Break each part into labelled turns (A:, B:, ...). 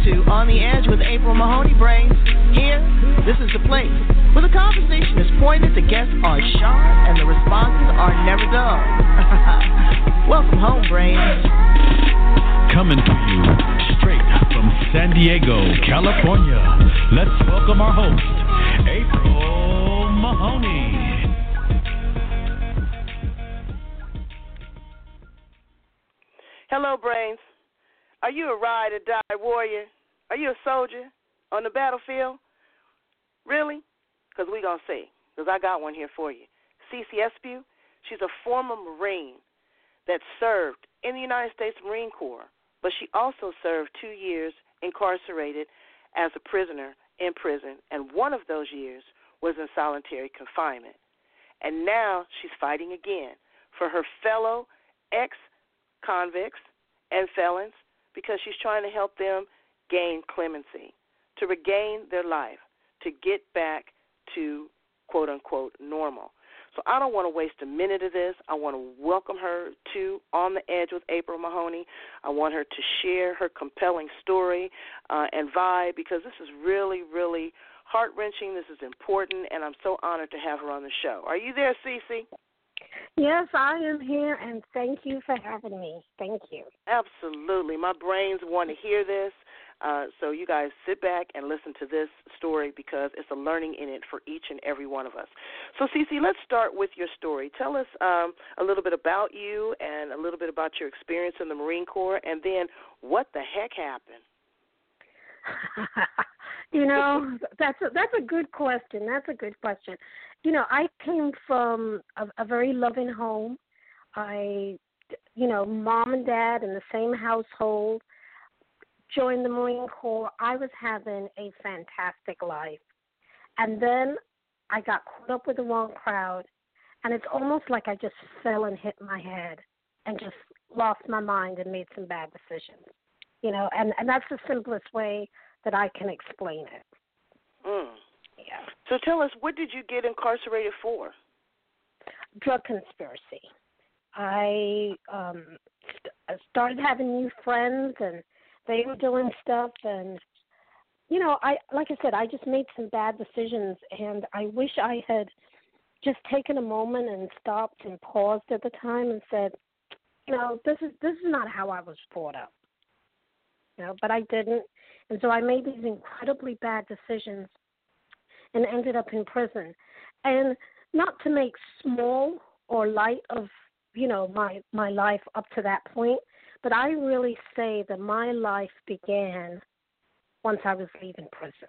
A: to On the Edge with April Mahoney Brains. Here, this is the place where the conversation is pointed, the guests are sharp, and the responses are never dull. Welcome home, Brains.
B: Coming to you straight from San Diego, California. Let's welcome our host, April Mahoney.
C: Hello, Brains. Are you a ride or die warrior? Are you a soldier on the battlefield? Really? Because we're going to see. Because I got one here for you. Cece Espew, she's a former Marine that served in the United States Marine Corps, but she also served 2 years incarcerated as a prisoner in prison, and one of those years was in solitary confinement. And now she's fighting again for her fellow ex-convicts and felons because she's trying to help them gain clemency, to regain their life, to get back to, quote-unquote, normal. So I don't want to waste a minute of this. I want to welcome her to On the Edge with April Mahoney. I want her to share her compelling story and vibe because this is really, really heart-wrenching. This is important, and I'm so honored to have her on the show. Are you there, Cece?
D: Yes, I am here, and thank you for having me. Thank you.
C: Absolutely. My brains want to hear this, so you guys sit back and listen to this story because it's a learning in it for each and every one of us. So, Cece, let's start with your story. Tell us a little bit about you and a little bit about your experience in the Marine Corps, and then what the heck happened?
D: That's a good question. That's a good question. I came from a very loving home. Mom and dad in the same household, joined the Marine Corps. I was having a fantastic life. And then I got caught up with the wrong crowd, and it's almost like I just fell and hit my head and just lost my mind and made some bad decisions. And that's the simplest way that I can explain it.
C: Mm.
D: Yeah.
C: So tell us, what did you get incarcerated for?
D: Drug conspiracy. I started having new friends, and they were doing stuff, and like I said, I just made some bad decisions, and I wish I had just taken a moment and stopped and paused at the time and said, this is not how I was brought up. But I didn't, and so I made these incredibly bad decisions and ended up in prison. And not to make small or light of, my life up to that point, but I really say that my life began once I was leaving prison.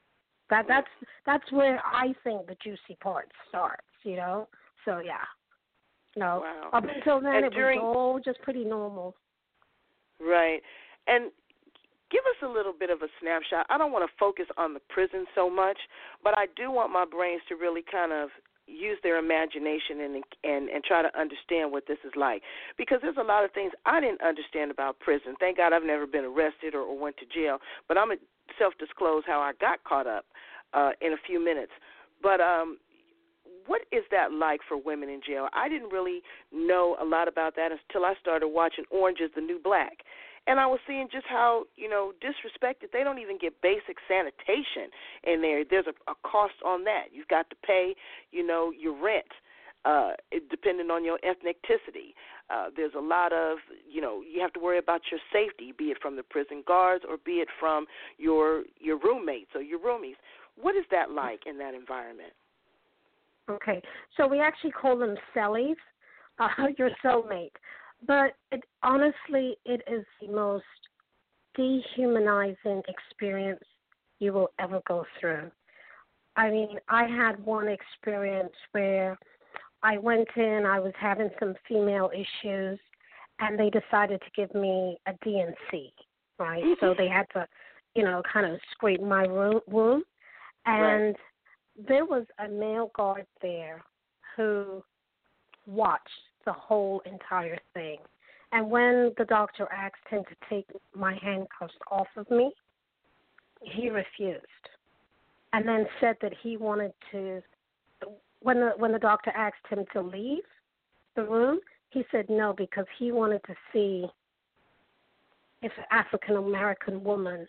D: That's where I think the juicy part starts, So, yeah.
C: Wow.
D: Up until then,
C: and
D: it was all just pretty normal.
C: Right. And give us a little bit of a snapshot. I don't want to focus on the prison so much, but I do want my brains to really kind of use their imagination and try to understand what this is like. Because there's a lot of things I didn't understand about prison. Thank God I've never been arrested or went to jail, but I'm going to self-disclose how I got caught up in a few minutes. But what is that like for women in jail? I didn't really know a lot about that until I started watching Orange is the New Black. And I was seeing just how, disrespected. They don't even get basic sanitation in there. There's a cost on that. You've got to pay, your rent, depending on your ethnicity. There's a lot of, you have to worry about your safety, be it from the prison guards or be it from your roommates or your roomies. What is that like in that environment?
D: Okay. So we actually call them cellies, your cellmate. But honestly, it is the most dehumanizing experience you will ever go through. I mean, I had one experience where I went in, I was having some female issues, and they decided to give me a DNC, right? Mm-hmm. So they had to, kind of scrape my womb. And there was a male guard there who watched the whole entire thing. And when the doctor asked him to take my handcuffs off of me, he refused. And then said that he wanted to, when the doctor asked him to leave the room, he said no because he wanted to see if an African-American woman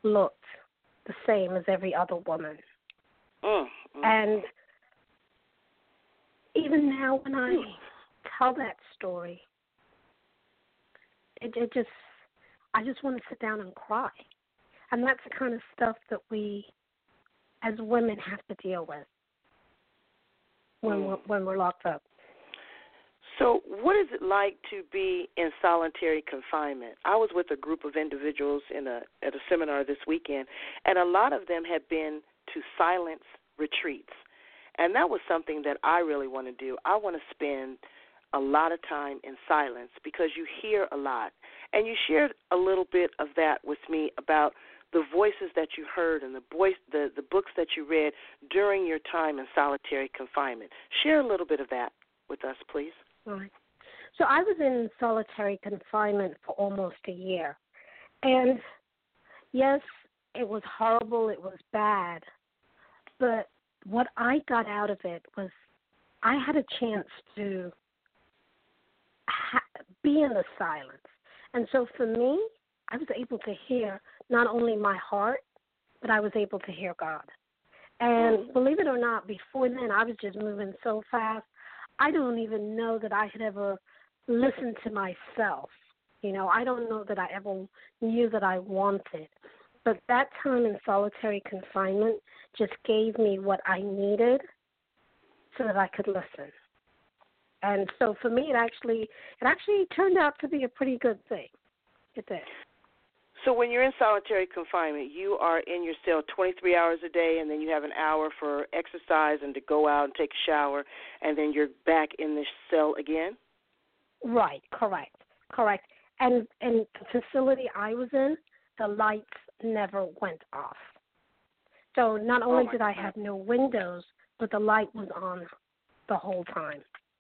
D: looked the same as every other woman. And even now when I tell that story, I just want to sit down and cry. And that's the kind of stuff that we as women have to deal with when we're locked up.
C: So what is it like to be in solitary confinement? I was with a group of individuals at a seminar this weekend, and a lot of them had been to silence retreats. And that was something that I really want to do. I want to spend a lot of time in silence because you hear a lot. And you shared a little bit of that with me about the voices that you heard and the books that you read during your time in solitary confinement. Share a little bit of that with us, please.
D: All right. So I was in solitary confinement for almost a year. And, yes, it was horrible. It was bad. But what I got out of it was I had a chance to be in the silence. And so for me, I was able to hear not only my heart, but I was able to hear God. And believe it or not, before then, I was just moving so fast. I don't even know that I had ever listened to myself. You know, I don't know that I ever knew that I wanted. But that time in solitary confinement just gave me what I needed so that I could listen. And so for me, it actually turned out to be a pretty good thing. It did.
C: So when you're in solitary confinement, you are in your cell 23 hours a day, and then you have an hour for exercise and to go out and take a shower, and then you're back in the cell again?
D: Right, correct. And the facility I was in, the lights never went off. So not only did I have no windows, but the light was on the whole time.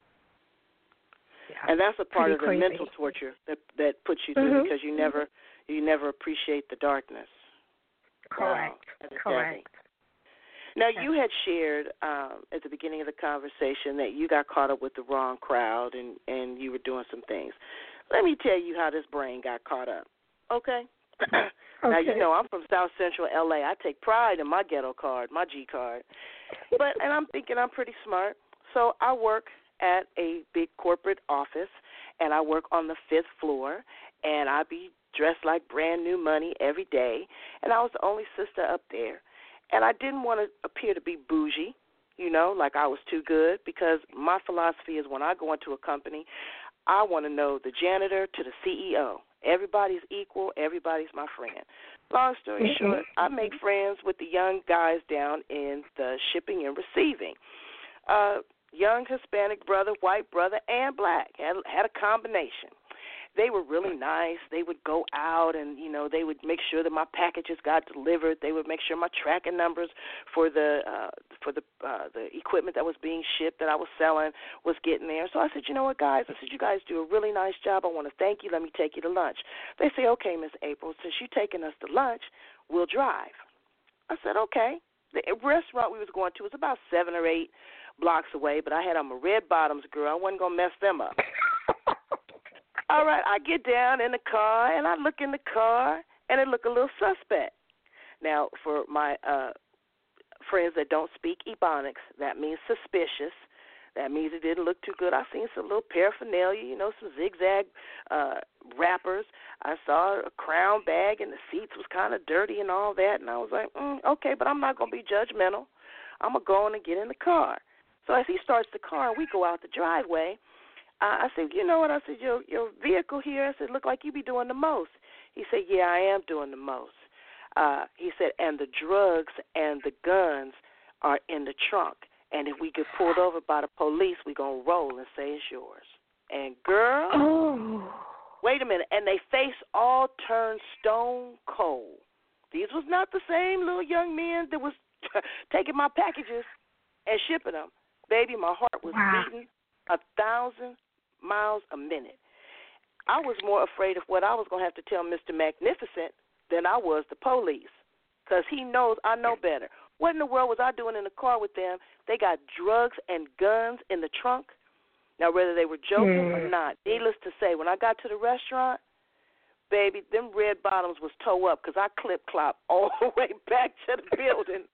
D: Yeah,
C: and that's a part of the
D: crazy
C: mental torture that puts you through because you never appreciate the darkness.
D: Correct. Correct.
C: Now, you had shared at the beginning of the conversation that you got caught up with the wrong crowd and you were doing some things. Let me tell you how this brain got caught up, okay? Now, you know, I'm from South Central L.A. I take pride in my ghetto card, my G card. And I'm thinking I'm pretty smart. So I work at a big corporate office, and I work on the 5th floor, and I be dressed like brand new money every day, and I was the only sister up there. And I didn't want to appear to be bougie, you know, like I was too good, because my philosophy is when I go into a company, I want to know the janitor to the CEO. Everybody's equal. Everybody's my friend. Long story short, I make friends with the young guys down in the shipping and receiving. Young Hispanic brother, white brother, and black. Had a combination. They were really nice. They would go out and, you know, they would make sure that my packages got delivered. They would make sure my tracking numbers for the equipment that was being shipped that I was selling was getting there. So I said, you know what, guys? I said, you guys do a really nice job. I want to thank you. Let me take you to lunch. They say, okay, Miss April, since you're taking us to lunch, we'll drive. I said, okay. The restaurant we was going to was about 7 or 8 blocks away, but I had on my red bottoms, girl. I wasn't going to mess them up. All right, I get down in the car, and I look in the car, and it look a little suspect. Now, for my friends that don't speak Ebonics, that means suspicious. That means it didn't look too good. I seen some little paraphernalia, you know, some zigzag wrappers. I saw a crown bag, and the seats was kind of dirty and all that, and I was like, okay, but I'm not going to be judgmental. I'm going to go in and get in the car. So as he starts the car, we go out the driveway. I said, you know what? I said, your vehicle here, I said, look like you be doing the most. He said, yeah, I am doing the most. He said, and the drugs and the guns are in the trunk. And if we get pulled over by the police, we going to roll and say it's yours. And, girl, wait a minute. And they face all turned stone cold. These was not the same little young men that was taking my packages and shipping them. Baby, my heart was beating 1,000 miles a minute. I was more afraid of what I was going to have to tell Mr. Magnificent than I was the police, because he knows I know better. What in the world was I doing in the car with them? They got drugs and guns in the trunk. Now, whether they were joking or not, needless to say, when I got to the restaurant, baby, them red bottoms was toe up because I clip-clop all the way back to the building.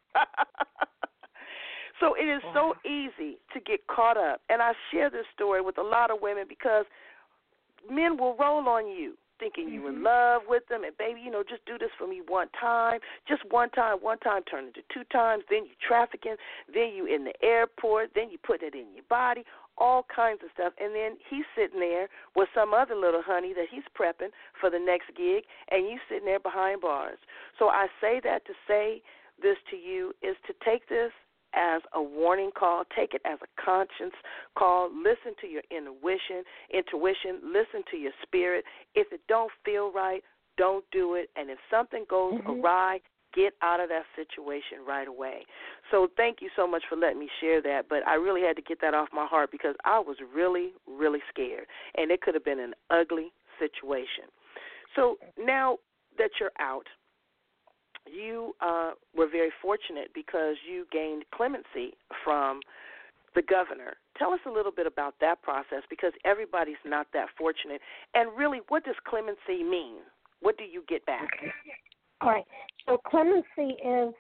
C: So it is so easy to get caught up. And I share this story with a lot of women because men will roll on you thinking you in love with them. And, baby, just do this for me one time. Just one time turn into 2 times. Then you trafficking. Then you in the airport. Then you put it in your body. All kinds of stuff. And then he's sitting there with some other little honey that he's prepping for the next gig, and you sitting there behind bars. So I say that to say this to you is to take this as a warning call. Take it as a conscience call. Listen to your intuition. Listen to your spirit. If it don't feel right, don't do it. And if something goes awry, get out of that situation right away. So thank you so much for letting me share that. But I really had to get that off my heart because I was really, really scared. And it could have been an ugly situation. So now that you're out, you were very fortunate because you gained clemency from the governor. Tell us a little bit about that process because everybody's not that fortunate. And really, what does clemency mean? What do you get back?
D: Okay. All right. So clemency is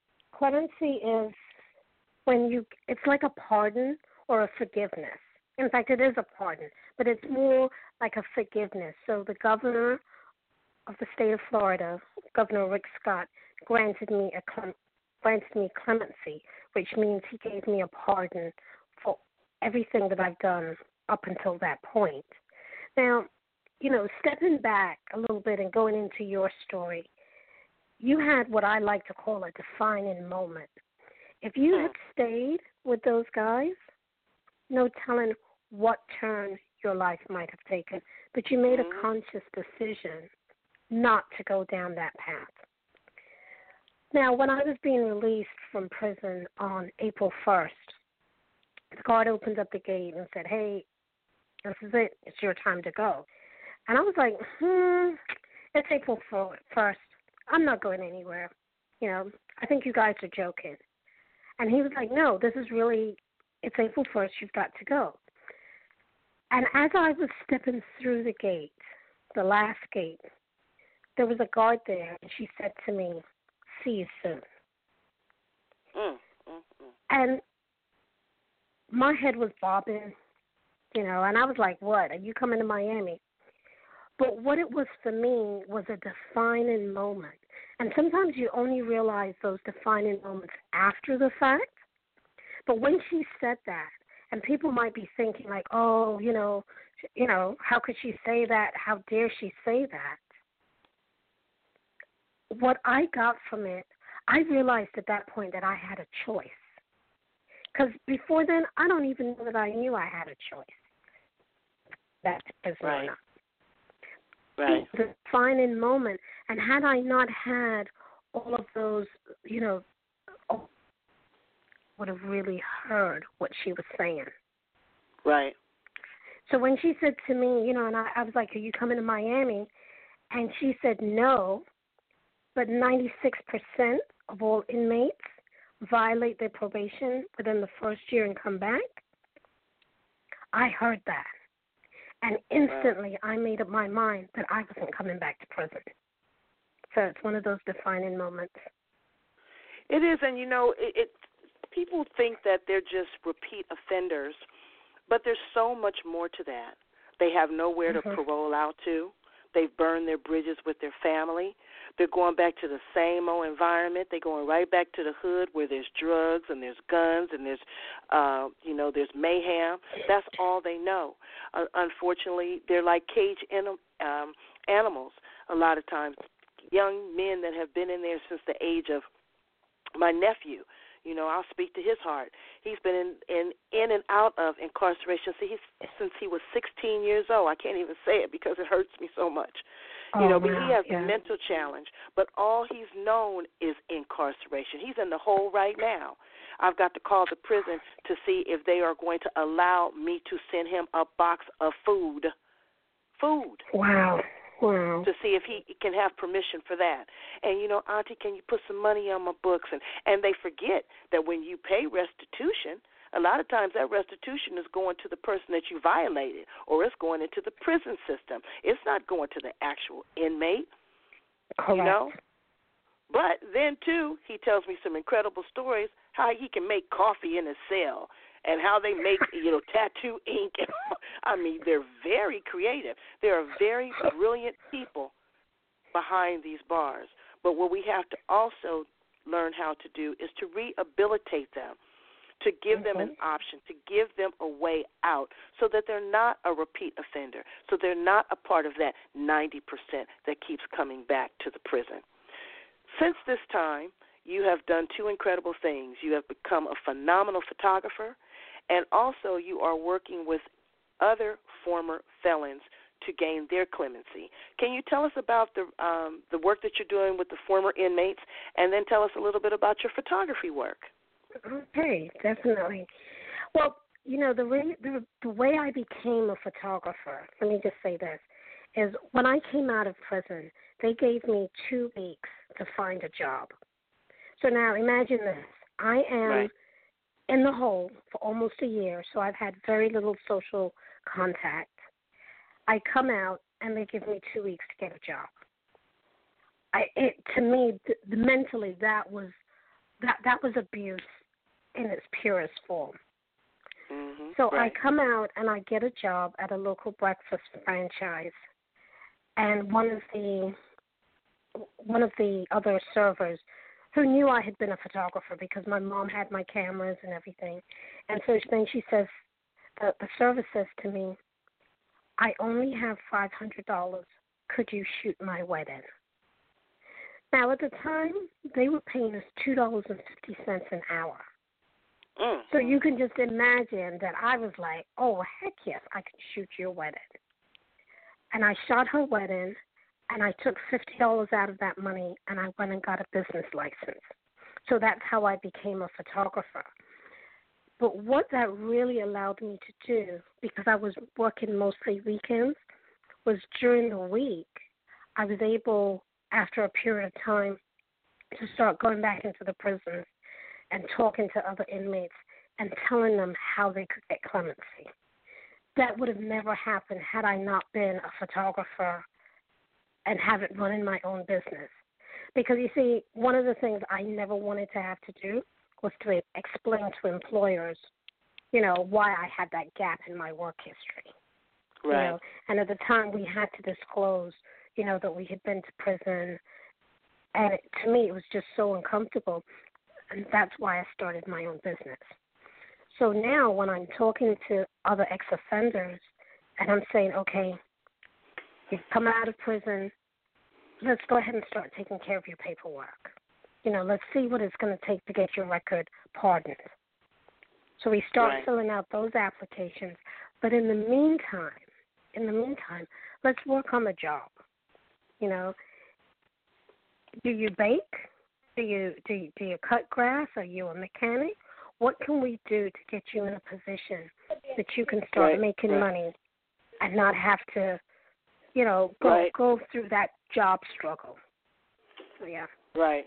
D: when it's like a pardon or a forgiveness. In fact, it is a pardon, but it's more like a forgiveness. So the governor of the state of Florida, Governor Rick Scott, granted me clemency, which means he gave me a pardon for everything that I've done up until that point. Now, stepping back a little bit and going into your story, you had what I like to call a defining moment. If you had stayed with those guys, no telling what turn your life might have taken, but you made a conscious decision not to go down that path. Now, when I was being released from prison on April 1st, the guard opened up the gate and said, hey, this is it. It's your time to go. And I was like, it's April 1st. I'm not going anywhere. I think you guys are joking. And he was like, no, this is really, it's April 1st. You've got to go. And as I was stepping through the gate, the last gate, there was a guard there, and she said to me, see you soon. And my head was bobbing, and I was like, what? Are you coming to Miami? But what it was for me was a defining moment. And sometimes you only realize those defining moments after the fact. But when she said that, and people might be thinking like, oh, how could she say that? How dare she say that? What I got from it, I realized at that point that I had a choice. Because before then, I don't even know that I knew I had a choice. That's right. Right. The defining moment. And had I not had all of those, I would have really heard what she was saying.
C: Right.
D: So when she said to me, and I was like, are you coming to Miami? And she said no. But 96% of all inmates violate their probation within the first year and come back. I heard that. And instantly I made up my mind that I wasn't coming back to prison. So it's one of those defining moments.
C: It is, and people think that they're just repeat offenders, but there's so much more to that. They have nowhere to parole out to. They've burned their bridges with their family. They're going back to the same old environment. They're going right back to the hood where there's drugs and there's guns and there's, there's mayhem. That's all they know. Unfortunately, they're like caged animals a lot of times. Young men that have been in there since the age of my nephew. I'll speak to his heart. He's been in and out of incarceration since he was 16 years old. I can't even say it because it hurts me so much. But he has a mental challenge. But all he's known is incarceration. He's in the hole right now. I've got to call the prison to see if they are going to allow me to send him a box of food.
D: Wow.
C: To see if he can have permission for that. And, Auntie, can you put some money on my books? And they forget that when you pay restitution, a lot of times that restitution is going to the person that you violated, or it's going into the prison system. It's not going to the actual inmate.
D: Correct.
C: You know? But then, too, he tells me some incredible stories how he can make coffee in a cell and how they make, tattoo ink. I mean, they're very creative. There are very brilliant people behind these bars. But what we have to also learn how to do is to rehabilitate them, to give them an option, to give them a way out so that they're not a repeat offender, so they're not a part of that 90% that keeps coming back to the prison. Since this time, you have done two incredible things. You have become a phenomenal photographer, and also you are working with other former felons to gain their clemency. Can you tell us about the work that you're doing with the former inmates, and then tell us a little bit about your photography work?
D: Okay, definitely. Well, the way I became a photographer, let me just say this, is when I came out of prison, they gave me 2 weeks to find a job. So now imagine this. I am in the hole for almost a year, so I've had very little social contact. I come out, and they give me 2 weeks to get a job. To me, mentally, that was abuse in its purest form.
C: Mm-hmm.
D: So I come out, and I get a job at a local breakfast franchise, and one of the other servers who knew I had been a photographer because my mom had my cameras and everything, and so then she says, the server says to me, I only have $500. Could you shoot my wedding? Now, at the time, they were paying us $2.50 an hour. So you can just imagine that I was like, oh, heck yes, I can shoot your wedding. And I shot her wedding, and I took $50 out of that money, and I went and got a business license. So that's how I became a photographer. But what that really allowed me to do, because I was working mostly weekends, was during the week, I was able, after a period of time, to start going back into the prisons and talking to other inmates and telling them how they could get clemency. That would have never happened had I not been a photographer and haven't run in my own business. Because, you see, one of the things I never wanted to have to do was to explain to employers, why I had that gap in my work history.
C: Right.
D: And at the time we had to disclose, that we had been to prison. And to me, it was just so uncomfortable. And that's why I started my own business. So now when I'm talking to other ex-offenders and I'm saying, okay, you've come out of prison, let's go ahead and start taking care of your paperwork. Let's see what it's going to take to get your record pardoned. So we start filling out those applications. But in the meantime, let's work on the job. Do you bake? Do you cut grass? Are you a mechanic? What can we do to get you in a position that you can start making money and not have to, go through that job struggle? So, yeah.
C: Right.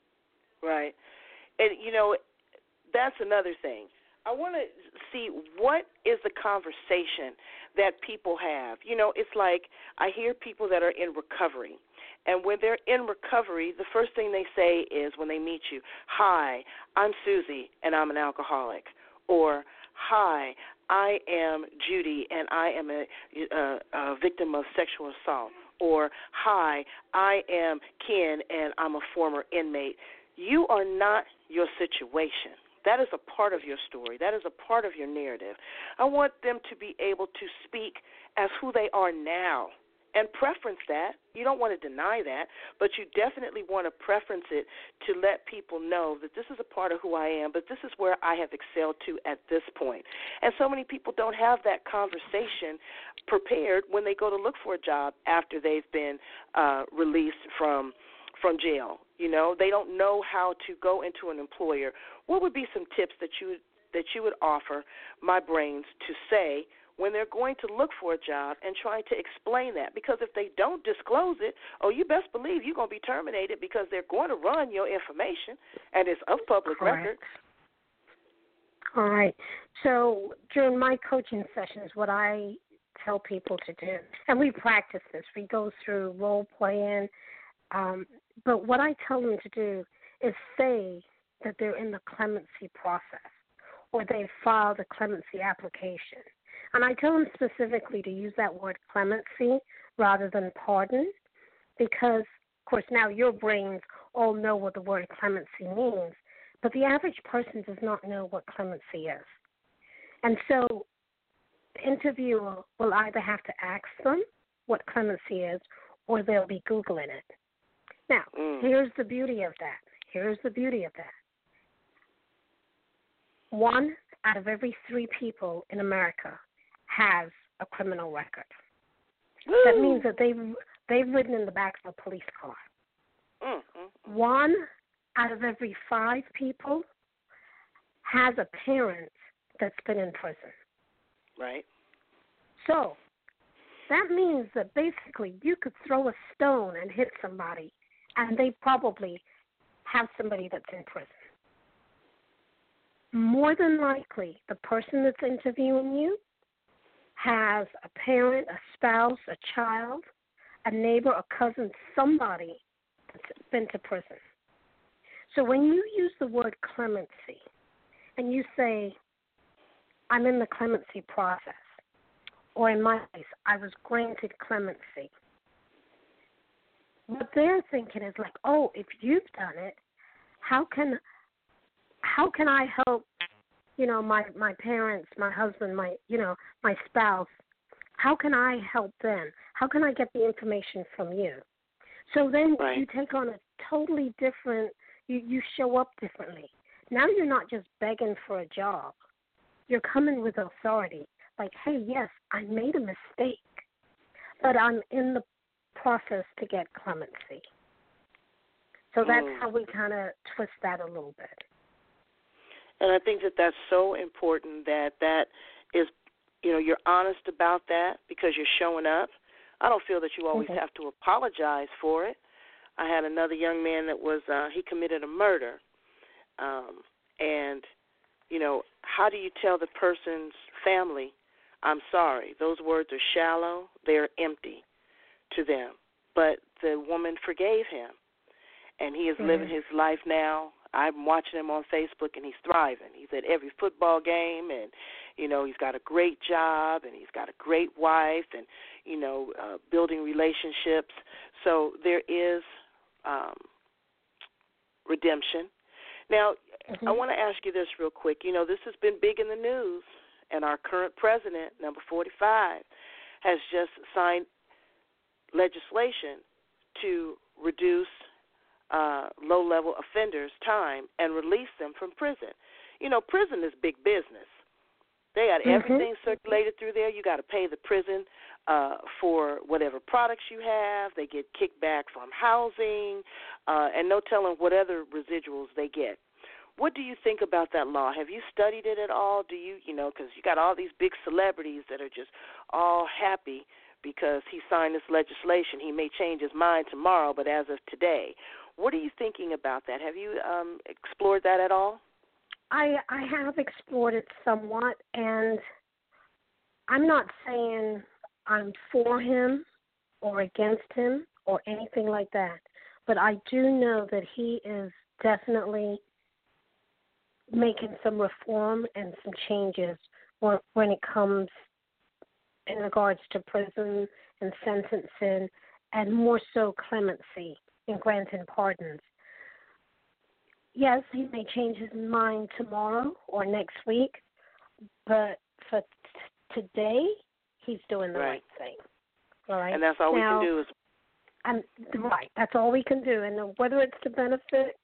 C: And, that's another thing. I want to see what is the conversation that people have. It's like I hear people that are in recovery. And when they're in recovery, the first thing they say is when they meet you, hi, I'm Susie, and I'm an alcoholic. Or, hi, I am Judy, and I am a victim of sexual assault. Or, hi, I am Ken, and I'm a former inmate. You are not your situation. That is a part of your story. That is a part of your narrative. I want them to be able to speak as who they are now and preference that. You don't want to deny that, but you definitely want to preference it to let people know that this is a part of who I am, but this is where I have excelled to at this point. And so many people don't have that conversation prepared when they go to look for a job after they've been released from jail. They don't know how to go into an employer. What would be some tips that you would offer my brains to say when they're going to look for a job and trying to explain that? Because if they don't disclose it, you best believe you're going to be terminated because they're going to run your information, and it's of public record.
D: All right. So during my coaching sessions, what I tell people to do, and we practice this, we go through role playing, but what I tell them to do is say that they're in the clemency process or they've filed a clemency application. And I tell them specifically to use that word clemency rather than pardon because, of course, now your brains all know what the word clemency means, but the average person does not know what clemency is. And so the interviewer will either have to ask them what clemency is or they'll be Googling it. Now, here's the beauty of that. One out of every 3 people in America has a criminal record. Woo. That means that they've ridden in the back of a police car. One out of every 5 people has a parent that's been in prison.
C: Right.
D: So that means that basically you could throw a stone and hit somebody, and they probably have somebody that's in prison. More than likely, the person that's interviewing you has a parent, a spouse, a child, a neighbor, a cousin, somebody that's been to prison. So when you use the word clemency and you say, I'm in the clemency process, or in my case, I was granted clemency, what they're thinking is like, oh, if you've done it, how can I help, my parents, my husband, my spouse, how can I help them? How can I get the information from you? So then you take on a totally different, you show up differently. Now you're not just begging for a job. You're coming with authority. Like, hey, yes, I made a mistake, but I'm in the process to get clemency. So that's how we kind of twist that a little bit.
C: And I think that that's so important that is, you're honest about that because you're showing up. I don't feel that you always have to apologize for it. I had another young man that was, he committed a murder. And, how do you tell the person's family, I'm sorry? Those words are shallow. They're empty to them. But the woman forgave him. And he is living his life now. I'm watching him on Facebook, and he's thriving. He's at every football game, and, he's got a great job, and he's got a great wife, and, building relationships. So there is redemption. Now, I want to ask you this real quick. This has been big in the news, and our current president, number 45, has just signed legislation to reduce low-level offenders' time and release them from prison. Prison is big business. They got everything circulated through there. You got to pay the prison for whatever products you have. They get kickback from housing, and no telling what other residuals they get. What do you think about that law? Have you studied it at all? Do you, because you got all these big celebrities that are just all happy because he signed this legislation. He may change his mind tomorrow, but as of today, what are you thinking about that? Have you explored that at all?
D: I have explored it somewhat, and I'm not saying I'm for him or against him or anything like that, but I do know that he is definitely making some reform and some changes when it comes in regards to prison and sentencing, and more so clemency and granting pardons. Yes, he may change his mind tomorrow or next week, but for today, he's doing the right thing. All right?
C: And that's all we can do is...
D: Right, that's all we can do. And whether it's to benefit,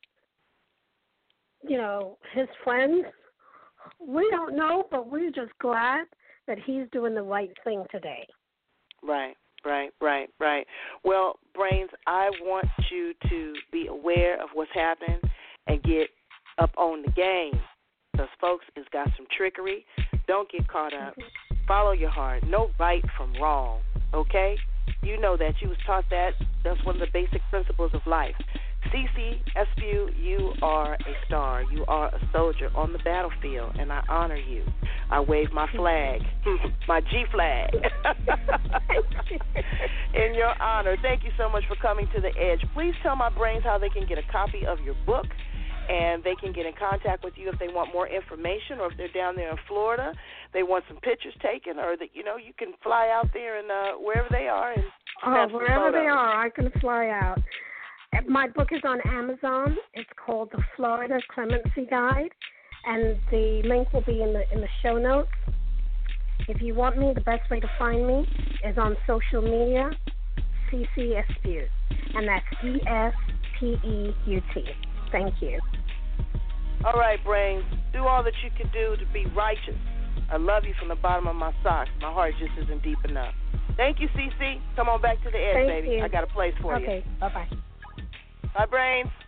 D: his friends, we don't know, but we're just glad that he's doing the right thing today. Right.
C: Well, Brains, I want you to be aware of what's happening and get up on the game because, folks, it's got some trickery. Don't get caught up. Follow your heart. Know right from wrong, okay? You know that. You was taught that. That's one of the basic principles of life. CC Espew, you are a star. You are a soldier on the battlefield, and I honor you. I wave my flag, my G flag, in your honor. Thank you so much for coming to The Edge. Please tell my brains how they can get a copy of your book, and they can get in contact with you if they want more information, or if they're down there in Florida, they want some pictures taken, or that you can fly out there and wherever they are and
D: wherever they are, I can fly out. My book is on Amazon. It's called The Florida Clemency Guide, and the link will be in the show notes. If you want me, the best way to find me is on social media, CC Espeut, and that's ESPEUT. Thank you.
C: All right, Brains. Do all that you can do to be righteous. I love you from the bottom of my socks. My heart just isn't deep enough. Thank you, CC. Come on back to The Edge,
D: Thank
C: baby.
D: you.
C: I got a place for you.
D: Okay, bye-bye.
C: Bye, Brains.